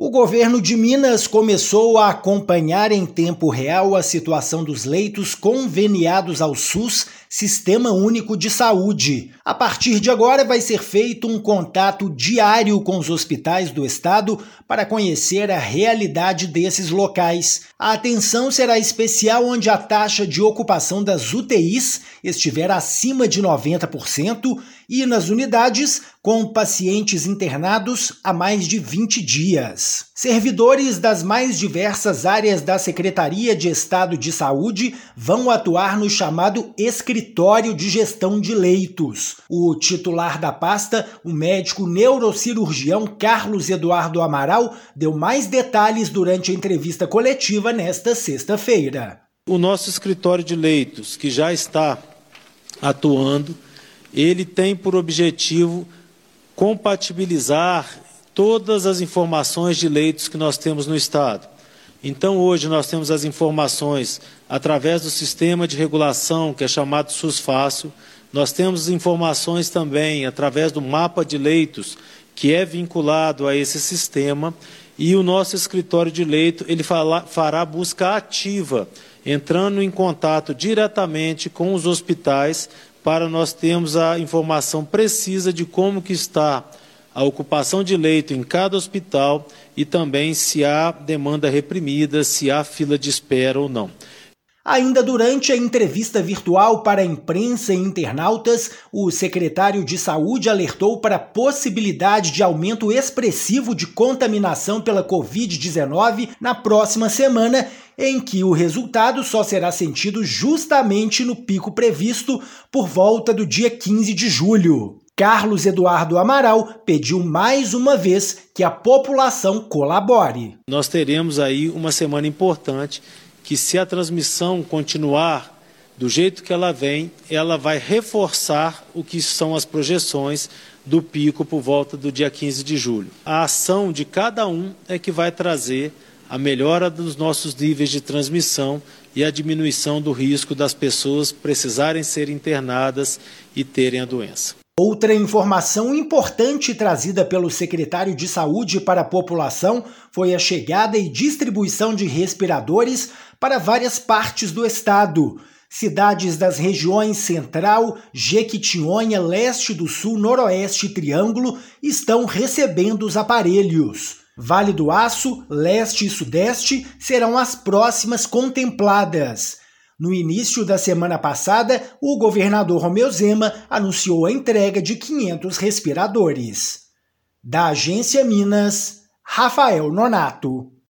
O governo de Minas começou a acompanhar em tempo real a situação dos leitos conveniados ao SUS, Sistema Único de Saúde. A partir de agora vai ser feito um contato diário com os hospitais do estado para conhecer a realidade desses locais. A atenção será especial onde a taxa de ocupação das UTIs estiver acima de 90% e nas unidades com pacientes internados há mais de 20 dias. Servidores das mais diversas áreas da Secretaria de Estado de Saúde vão atuar no chamado Escritório de Gestão de Leitos. O titular da pasta, o médico neurocirurgião Carlos Eduardo Amaral, deu mais detalhes durante a entrevista coletiva nesta sexta-feira. O nosso escritório de leitos, que já está atuando, ele tem por objetivo compatibilizar todas as informações de leitos que nós temos no estado. Então, hoje nós temos as informações através do sistema de regulação, que é chamado SUS Fácil. Nós temos informações também através do mapa de leitos, que é vinculado a esse sistema. E o nosso escritório de leito, ele fará busca ativa, entrando em contato diretamente com os hospitais, para nós termos a informação precisa de como que está a ocupação de leito em cada hospital e também se há demanda reprimida, se há fila de espera ou não. Ainda durante a entrevista virtual para a imprensa e internautas, o secretário de Saúde alertou para a possibilidade de aumento expressivo de contaminação pela Covid-19 na próxima semana, em que o resultado só será sentido justamente no pico previsto por volta do dia 15 de julho. Carlos Eduardo Amaral pediu mais uma vez que a população colabore. Nós teremos aí uma semana importante que, se a transmissão continuar do jeito que ela vem, ela vai reforçar o que são as projeções do pico por volta do dia 15 de julho. A ação de cada um é que vai trazer a melhora dos nossos níveis de transmissão e a diminuição do risco das pessoas precisarem ser internadas e terem a doença. Outra informação importante trazida pelo secretário de Saúde para a população foi a chegada e distribuição de respiradores para várias partes do estado. Cidades das regiões Central, Jequitinhonha, Leste do Sul, Noroeste e Triângulo estão recebendo os aparelhos. Vale do Aço, Leste e Sudeste serão as próximas contempladas. No início da semana passada, o governador Romeu Zema anunciou a entrega de 500 respiradores. Da Agência Minas, Rafael Nonato.